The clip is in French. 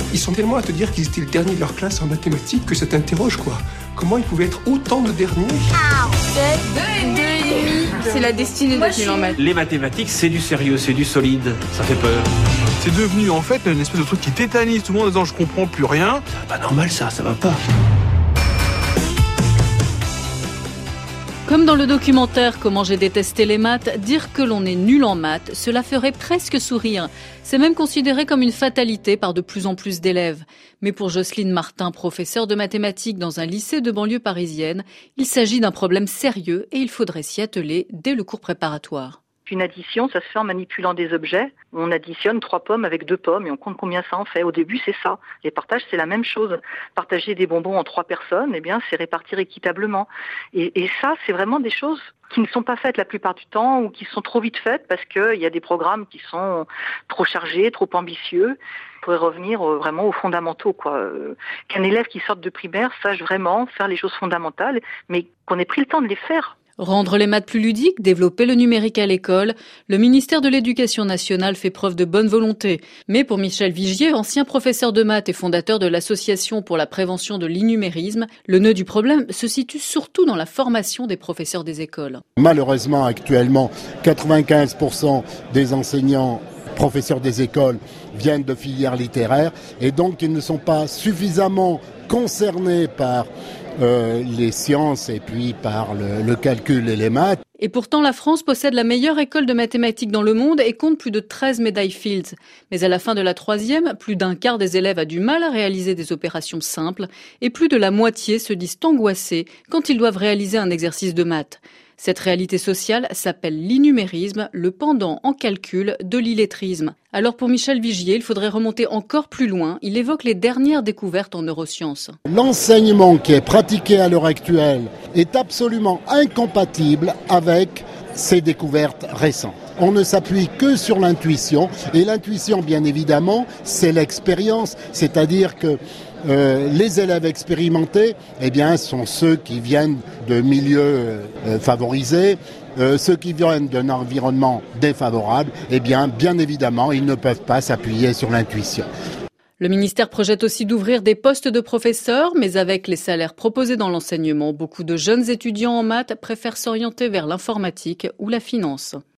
Ils sont tellement à te dire qu'ils étaient le dernier de leur classe en mathématiques que ça t'interroge, quoi. Comment ils pouvaient être autant de derniers ? 2,5. C'est la destinée d'être nul en maths. Les mathématiques, c'est du sérieux, c'est du solide. Ça fait peur. C'est devenu en fait une espèce de truc qui tétanise tout le monde en disant je comprends plus rien. C'est pas normal ça va pas. Comme dans le documentaire Comment j'ai détesté les maths, dire que l'on est nul en maths, cela ferait presque sourire. C'est même considéré comme une fatalité par de plus en plus d'élèves. Mais pour Jocelyne Martin, professeure de mathématiques dans un lycée de banlieue parisienne, il s'agit d'un problème sérieux et il faudrait s'y atteler dès le cours préparatoire. Une addition, ça se fait en manipulant des objets. On additionne 3 pommes avec 2 pommes et on compte combien ça en fait. Au début, c'est ça. Les partages, c'est la même chose. Partager des bonbons en 3 personnes, eh bien, c'est répartir équitablement. Et ça, c'est vraiment des choses qui ne sont pas faites la plupart du temps ou qui sont trop vite faites parce qu'il y a des programmes qui sont trop chargés, trop ambitieux. Il faudrait revenir vraiment aux fondamentaux, quoi. Qu'un élève qui sorte de primaire sache vraiment faire les choses fondamentales, mais qu'on ait pris le temps de les faire. Rendre les maths plus ludiques, développer le numérique à l'école, le ministère de l'Éducation nationale fait preuve de bonne volonté. Mais pour Michel Vigier, ancien professeur de maths et fondateur de l'Association pour la prévention de l'innumérisme, le nœud du problème se situe surtout dans la formation des professeurs des écoles. Malheureusement, actuellement, 95% des enseignants professeurs des écoles viennent de filières littéraires et donc ils ne sont pas suffisamment concernés par les sciences et puis par le calcul et les maths. Et pourtant, la France possède la meilleure école de mathématiques dans le monde et compte plus de 13 médailles Fields. Mais à la fin de la 3e, plus d'un quart des élèves a du mal à réaliser des opérations simples et plus de la moitié se disent angoissés quand ils doivent réaliser un exercice de maths. Cette réalité sociale s'appelle l'innumérisme, le pendant en calcul de l'illettrisme. Alors pour Michel Vigier, il faudrait remonter encore plus loin. Il évoque les dernières découvertes en neurosciences. L'enseignement qui est pratiqué à l'heure actuelle est absolument incompatible avec ces découvertes récentes. On ne s'appuie que sur l'intuition, et l'intuition, bien évidemment, c'est l'expérience, c'est-à-dire que les élèves expérimentés, eh bien, sont ceux qui viennent de milieux favorisés, ceux qui viennent d'un environnement défavorable, eh bien évidemment, ils ne peuvent pas s'appuyer sur l'intuition. Le ministère projette aussi d'ouvrir des postes de professeurs, mais avec les salaires proposés dans l'enseignement, beaucoup de jeunes étudiants en maths préfèrent s'orienter vers l'informatique ou la finance.